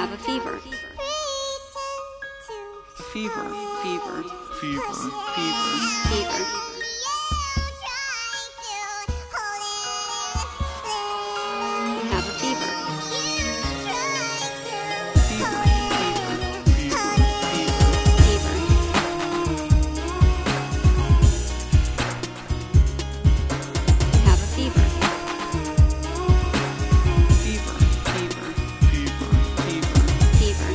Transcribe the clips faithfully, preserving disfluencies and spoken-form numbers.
have a fever. Fever, fever, fever, fever, Fever. You have a fever. fever, fever, fever, Fever. You have a fever. fever, fever, fever, fever, Fever.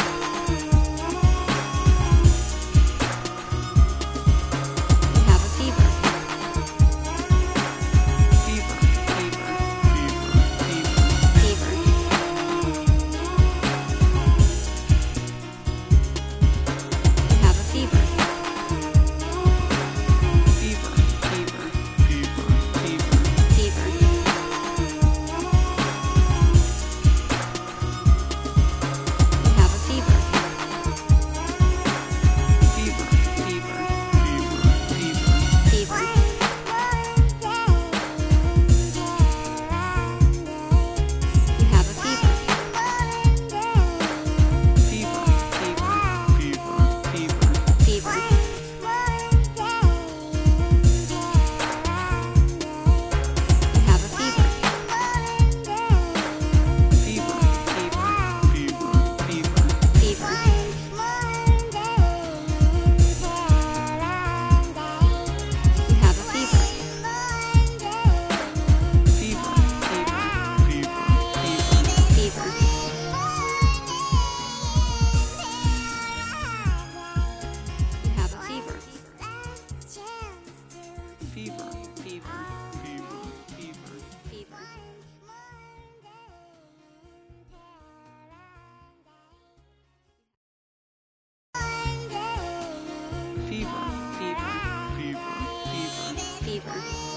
You have a fever. fever, fever, fever, fever, Fever. You have a fever. fever, fever, fever, fever, Fever. You have a fever. fever, fever, fever, fever, Fever. You have a fever. fever, fever, fever, fever, Fever. You have a fever. fever, fever, fever, fever, Fever. You have a fever. fever, fever, fever, fever, Fever. You have a fever. fever, fever, fever, fever. Fever. Fever, fever, fever, fever, Fever.